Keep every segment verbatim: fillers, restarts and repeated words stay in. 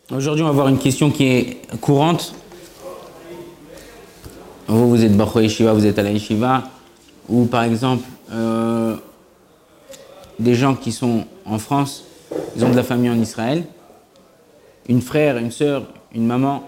Aujourd'hui, on va voir une question qui est courante. Vous, vous êtes Bachor Yeshiva, vous êtes à la Yeshiva, ou par exemple, euh, des gens qui sont en France, ils ont de la famille en Israël, une frère, une sœur, une maman,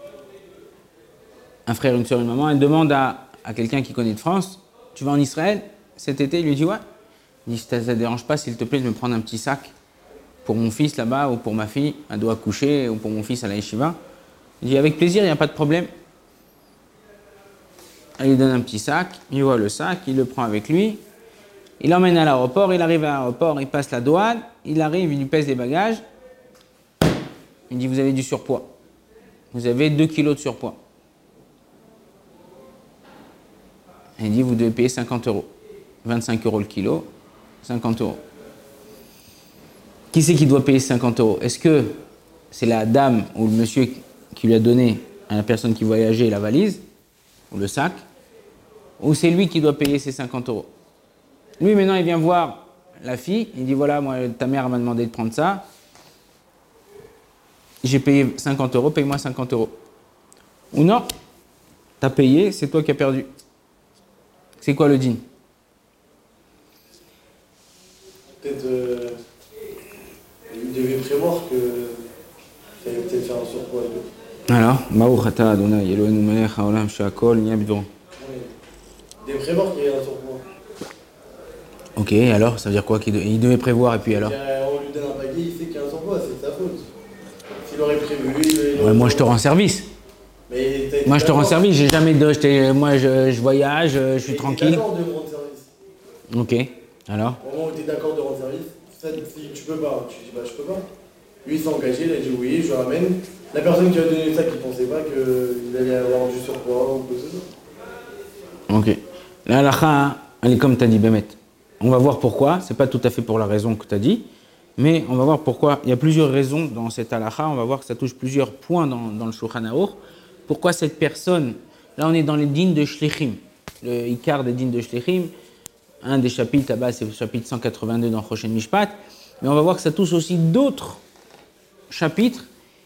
un frère, une sœur, une maman, elle demande à, à quelqu'un qui connaît de France, tu vas en Israël cet été? Il lui dit ouais. Il dit, ça ne te dérange pas, s'il te plaît, de me prendre un petit sac pour mon fils là-bas, ou pour ma fille, elle doit accoucher, ou pour mon fils à la Yeshiva. Il dit, avec plaisir, il n'y a pas de problème. Elle lui donne un petit sac, il voit le sac, il le prend avec lui, il l'emmène à l'aéroport, il arrive à l'aéroport, il passe la douane, il arrive, il lui pèse les bagages, il dit, vous avez du surpoids. Vous avez deux kilos de surpoids. Il dit, vous devez payer cinquante euros. vingt-cinq euros le kilo, cinquante euros. Qui c'est qui doit payer cinquante euros? Est-ce que c'est la dame ou le monsieur qui lui a donné à la personne qui voyageait la valise ou le sac, ou c'est lui qui doit payer ses cinquante euros? Lui, maintenant, il vient voir la fille, il dit, voilà, moi, ta mère m'a demandé de prendre ça, j'ai payé cinquante euros, paye-moi cinquante euros. Ou non, t'as payé, c'est toi qui as perdu. C'est quoi le din? Peut-être, euh, il devait prévoir que qu'il allait peut-être faire un surpoids et tout. Alors, Baruch Ata Adonai Eloheinu melech haolam she'akol nהיה b'dvoro. Il devait prévoir qu'il y ait un surpoids. Ok, alors, ça veut dire quoi? qu'il de... Il devait prévoir, et puis alors? On lui donne un paquet, il sait qu'il y a un surpoids, c'est de sa faute. S'il aurait prévu, il aurait... Ouais, moi, je te rends service. Mais moi, je te rends service, j'ai jamais de... Moi, je, je voyage, je suis tranquille. Tu es d'accord de rendre service. Ok, alors? Au moment où tu es d'accord de rendre service, ça, si tu peux pas, tu dis bah je peux pas. Lui, il s'est engagé, il a dit oui, je le ramène. La personne qui a donné ça, qui pensait pas qu'il allait avoir du surpoids ou quoi que ce soit. Ok. La halakha, elle est comme tu as dit, Bémet. On va voir pourquoi. C'est pas tout à fait pour la raison que tu as dit, mais on va voir pourquoi. Il y a plusieurs raisons dans cette halakha. On va voir que ça touche plusieurs points dans, dans le Shulchan Aruch. Pourquoi cette personne, là on est dans les dînes de Shlichim, le Ikar des dînes de Shlichim, un des chapitres là-bas, c'est le chapitre cent quatre-vingt-deux dans Choshen Mishpat, mais on va voir que ça touche aussi d'autres chapitres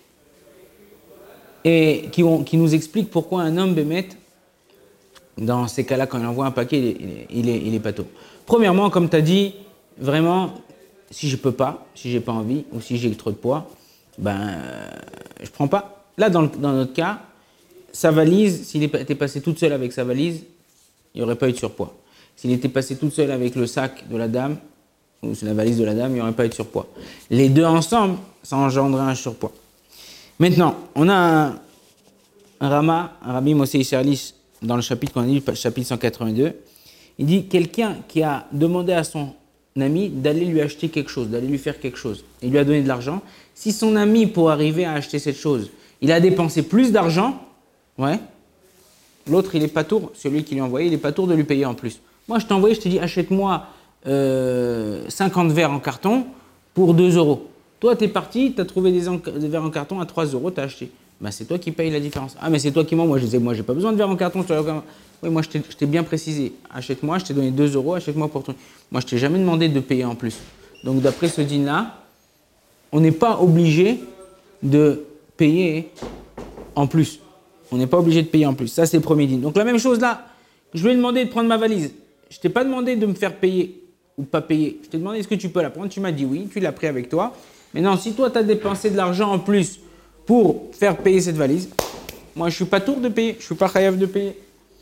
et qui, ont, qui nous expliquent pourquoi un homme bémet, dans ces cas-là, quand il envoie un paquet, il est, il est, il est pato. Premièrement, comme tu as dit, vraiment, si je peux pas, si j'ai pas envie, ou si j'ai trop de poids, ben, euh, je prends pas. Là, dans, le, dans notre cas, sa valise, s'il était passé toute seule avec sa valise, il n'y aurait pas eu de surpoids. S'il était passé toute seule avec le sac de la dame, ou la valise de la dame, il n'y aurait pas eu de surpoids. Les deux ensemble, ça engendrerait un surpoids. Maintenant, on a un, un Rama, un Rabbi Moshe Isserlis, dans le chapitre qu'on a dit, le chapitre cent quatre-vingt-deux, il dit quelqu'un qui a demandé à son ami d'aller lui acheter quelque chose, d'aller lui faire quelque chose, et il lui a donné de l'argent. Si son ami, pour arriver à acheter cette chose, il a dépensé plus d'argent, ouais, l'autre, il est pas tour, celui qui lui a envoyé, il est pas tour de lui payer en plus. Moi, je t'ai envoyé, je t'ai dit, achète-moi euh, cinquante verres en carton pour deux euros. Toi, tu es parti, tu as trouvé des, en- des verres en carton à trois euros, tu as acheté. Ben, c'est toi qui payes la différence. Ah, mais c'est toi qui mens. Moi, je disais, moi, j'ai pas besoin de verres en carton. Je te... Oui, moi, je t'ai, je t'ai bien précisé. Achète-moi, je t'ai donné deux euros, achète-moi pour ton. Moi, je t'ai jamais demandé de payer en plus. Donc, d'après ce din-là, on n'est pas obligé de payer en plus. On n'est pas obligé de payer en plus. Ça, c'est le premier din. Donc, la même chose là, je lui ai demandé de prendre ma valise. Je ne t'ai pas demandé de me faire payer ou pas payer. Je t'ai demandé est-ce que tu peux la prendre. Tu m'as dit oui, tu l'as pris avec toi. Maintenant, si toi, tu as dépensé de l'argent en plus pour faire payer cette valise, moi, je ne suis pas tour de payer. Je ne suis pas chayav de payer.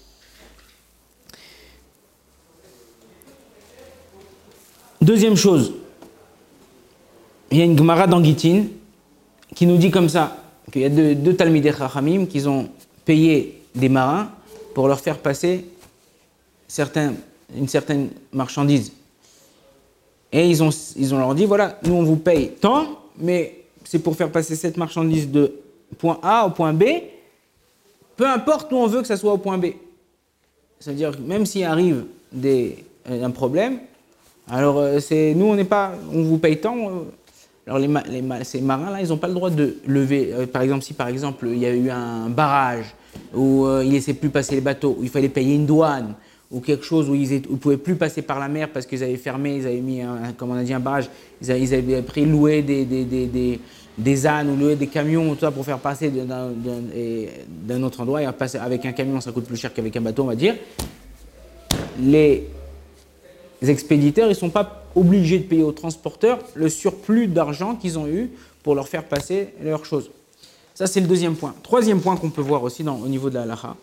Deuxième chose, il y a une Gemara dans Gittin qui nous dit comme ça, qu'il y a deux, deux Talmidei Chachamim qui ont payé des marins pour leur faire passer certains, une certaine marchandise. Et ils ont, ils ont leur dit, voilà, nous on vous paye tant, mais c'est pour faire passer cette marchandise de point A au point B, peu importe où on veut que ça soit au point B. C'est-à-dire que même s'il arrive des, un problème, alors c'est, nous on n'est pas, on vous paye tant. Alors les, les, ces marins-là, ils n'ont pas le droit de lever. Euh, par exemple, si par exemple il y a eu un barrage où euh, ils ne laissaient plus passer les bateaux, où il fallait payer une douane, ou quelque chose où ils ne pouvaient plus passer par la mer parce qu'ils avaient fermé, ils avaient mis, un, comme on a dit, un barrage, ils avaient, ils avaient pris, loué des, des, des, des, des ânes ou louer des camions tout ça, pour faire passer d'un, d'un, d'un autre endroit, et passer avec un camion, ça coûte plus cher qu'avec un bateau, on va dire. Les expéditeurs, ils ne sont pas obligés de payer aux transporteurs le surplus d'argent qu'ils ont eu pour leur faire passer leurs choses. Ça, c'est le deuxième point. Troisième point qu'on peut voir aussi dans, au niveau de la halakha.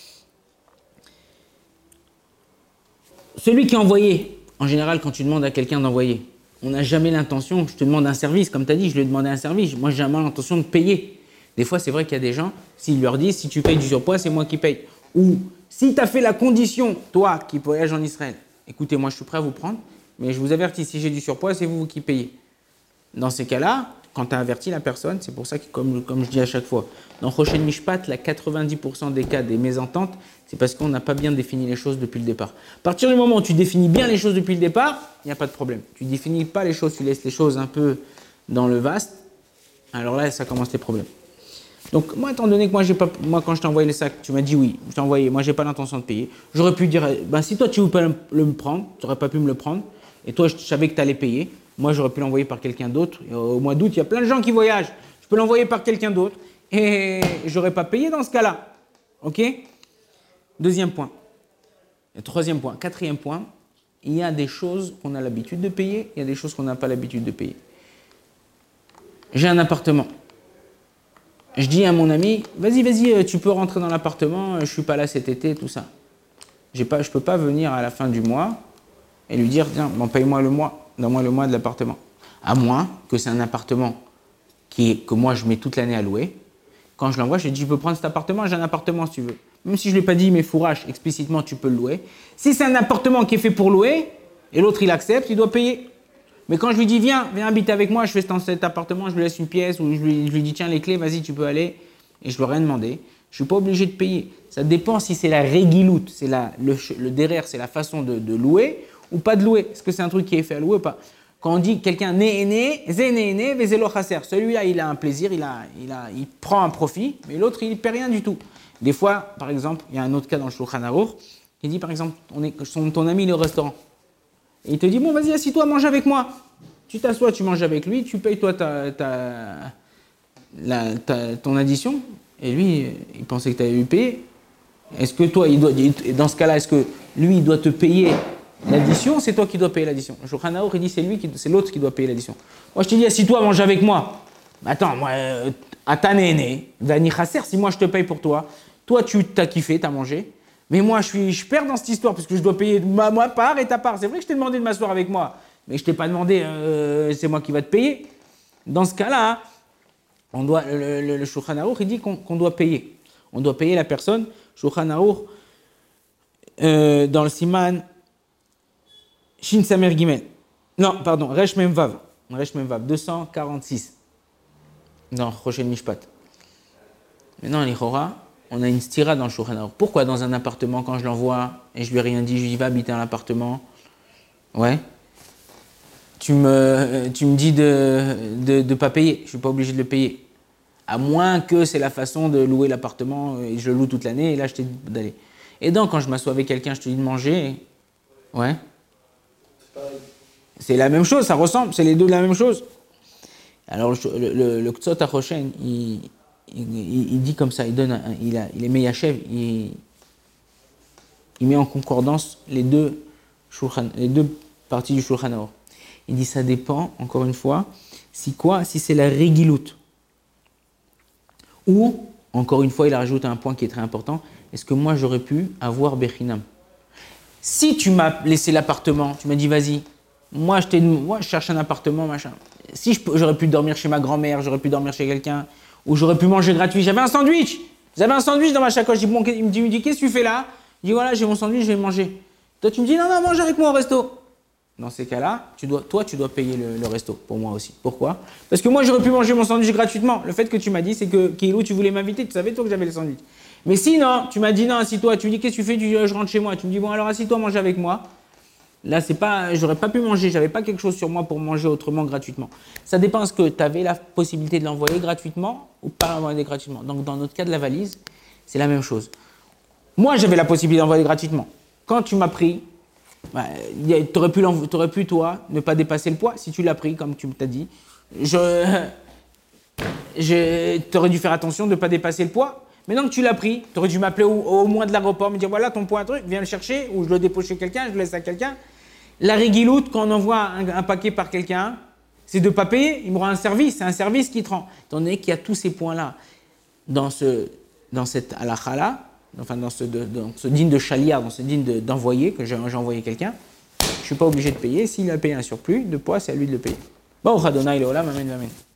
Celui qui est envoyé, en général, quand tu demandes à quelqu'un d'envoyer, on n'a jamais l'intention, je te demande un service, comme tu as dit, je lui ai demandé un service, moi j'ai jamais l'intention de payer. Des fois, c'est vrai qu'il y a des gens, s'ils leur disent, si tu payes du surpoids, c'est moi qui paye. Ou, si tu as fait la condition, toi qui voyages en Israël, écoutez, moi je suis prêt à vous prendre, mais je vous avertis, si j'ai du surpoids, c'est vous qui payez. Dans ces cas-là, quand tu as averti la personne, c'est pour ça que, comme, comme je dis à chaque fois, dans Rochen Mishpat, la quatre-vingt-dix pour cent des cas des mésententes, c'est parce qu'on n'a pas bien défini les choses depuis le départ. À partir du moment où tu définis bien les choses depuis le départ, il n'y a pas de problème. Tu ne définis pas les choses, tu laisses les choses un peu dans le vaste, alors là, ça commence les problèmes. Donc, moi, étant donné que moi, j'ai pas, moi quand je t'ai envoyé les sacs, tu m'as dit oui, je t'ai envoyé, moi, j'ai pas l'intention de payer. J'aurais pu dire, ben, si toi, tu ne veux pas le, le prendre, tu n'aurais pas pu me le prendre, et toi, je savais que tu allais payer. Moi, j'aurais pu l'envoyer par quelqu'un d'autre. Au mois d'août, il y a plein de gens qui voyagent. Je peux l'envoyer par quelqu'un d'autre et j'aurais pas payé dans ce cas-là. OK? Deuxième point. Et troisième point. Quatrième point, il y a des choses qu'on a l'habitude de payer, il y a des choses qu'on n'a pas l'habitude de payer. J'ai un appartement. Je dis à mon ami, vas-y, vas-y, tu peux rentrer dans l'appartement, je suis pas là cet été, tout ça. J'ai pas, je peux pas venir à la fin du mois et lui dire, tiens, bon, paye-moi le mois. Donne-moi le mois de l'appartement. À moins que c'est un appartement qui est, que moi je mets toute l'année à louer. Quand je l'envoie, je lui dis, je peux prendre cet appartement, j'ai un appartement si tu veux. Même si je ne l'ai pas dit, mais fourrage, explicitement, tu peux le louer. Si c'est un appartement qui est fait pour louer, et l'autre il accepte, il doit payer. Mais quand je lui dis, viens, viens habiter avec moi, je fais dans cet appartement, je lui laisse une pièce, ou je lui, je lui dis, tiens, les clés, vas-y, tu peux aller, et je ne lui ai rien demandé, je ne suis pas obligé de payer. Ça dépend si c'est la réguiloute, c'est la, le, le derrière, c'est la façon de, de louer, ou pas de louer. Est-ce que c'est un truc qui est fait à louer ou pas? Quand on dit quelqu'un né né, zé né né, vezelo chasser, celui-là il a un plaisir, il, a, il, a, il prend un profit, mais l'autre il ne paie rien du tout. Des fois, par exemple, il y a un autre cas dans le Shulchan Aruch, qui dit par exemple, on est, son, ton ami il est au restaurant, et il te dit, bon vas-y, assis-toi, mange avec moi. Tu t'assois, tu manges avec lui, tu payes toi ta, ta, la, ta, ton addition, et lui il pensait que tu avais eu payé. Est-ce que toi, il doit, dans ce cas-là, est-ce que lui il doit te payer l'addition, c'est toi qui dois payer l'addition. Le Shulchan Aruch, il dit c'est lui, qui, c'est l'autre qui doit payer l'addition. Moi, je te dis, assis-toi, mange avec moi. Attends, moi, euh, Atanéné, Dani Chasser, si moi je te paye pour toi, toi tu t'as kiffé, t'as mangé, mais moi je, suis, je perds dans cette histoire parce que je dois payer ma, ma part et ta part. C'est vrai que je t'ai demandé de m'asseoir avec moi, mais je t'ai pas demandé, euh, c'est moi qui va te payer. Dans ce cas-là, on doit, le, le, le Shulchan Aruch, il dit qu'on, qu'on doit payer. On doit payer la personne. Shulchan Aruch, euh, dans le Siman, Shin Samer Gimel. Non, pardon, Resh Mem Vav. Resh Mem Vav, deux cent quarante-six. Dans Rochen Mishpat. Maintenant, l'Ichora, on a une stira dans le Shulchan Aruch. Pourquoi dans un appartement, quand je l'envoie et je lui ai rien dit, je lui dis va habiter dans l'appartement? Ouais. Tu me, tu me dis de ne de, de pas payer. Je ne suis pas obligé de le payer. À moins que c'est la façon de louer l'appartement et je le loue toute l'année et là je t'ai dit d'aller. Et donc, quand je m'assois avec quelqu'un, je te dis de manger. Ouais. C'est la même chose, ça ressemble, c'est les deux la même chose. Alors le, le, le Ktsot HaRoshen, il, il, il dit comme ça, il, donne un, il, a, il est Meyachev, il, il met en concordance les deux, shulchan, les deux parties du Shulchan Aruch. Il dit ça dépend, encore une fois, si quoi? Si c'est la régiloute. Ou, encore une fois, il rajoute un point qui est très important, est-ce que moi j'aurais pu avoir Bechinam? Si tu m'as laissé l'appartement, tu m'as dit vas-y, moi je, t'ai, moi je cherche un appartement, machin. Si je, j'aurais pu dormir chez ma grand-mère, j'aurais pu dormir chez quelqu'un, ou j'aurais pu manger gratuit. J'avais un sandwich, j'avais un sandwich dans ma sacoche. Bon, il me dit, il me dit qu'est-ce que tu fais là? Je dis voilà, j'ai mon sandwich, je vais le manger. Toi tu me dis non, non, mange avec moi au resto. Dans ces cas-là, tu dois, toi tu dois payer le, le resto, pour moi aussi. Pourquoi? Parce que moi j'aurais pu manger mon sandwich gratuitement. Le fait que tu m'as dit, c'est que Kilo, tu voulais m'inviter, tu savais toi que j'avais le sandwich. Mais sinon, tu m'as dit non, assis-toi, tu me dis qu'est-ce que tu fais? Tu dis je rentre chez moi. Tu me dis bon alors assis-toi, mange avec moi. Là, c'est pas, j'aurais pas pu manger, j'avais pas quelque chose sur moi pour manger autrement gratuitement. Ça dépend, est-ce que tu avais la possibilité de l'envoyer gratuitement ou pas l'envoyer gratuitement. Donc dans notre cas de la valise, c'est la même chose. Moi, j'avais la possibilité d'envoyer gratuitement. Quand tu m'as pris, bah, tu aurais pu, t'aurais pu, toi, ne pas dépasser le poids si tu l'as pris, comme tu m'as dit. Je, Tu aurais dû faire attention de ne pas dépasser le poids. Maintenant que tu l'as pris, tu aurais dû m'appeler au, au moins de l'aéroport, me dire voilà ton poids, un truc, viens le chercher, ou je le dépose chez quelqu'un, je le laisse à quelqu'un. La réguiloute, quand on envoie un, un paquet par quelqu'un, c'est de ne pas payer, il me rend un service, c'est un service qui te rend. Étant donné qu'il y a tous ces points-là dans, ce, dans cette halakha-là, enfin dans ce, de, dans ce digne de chalia, dans ce digne d'envoyer, que j'ai envoyé quelqu'un, je ne suis pas obligé de payer. S'il a payé un surplus de poids, c'est à lui de le payer. Bon, Adonai, le Olam, amen, amen.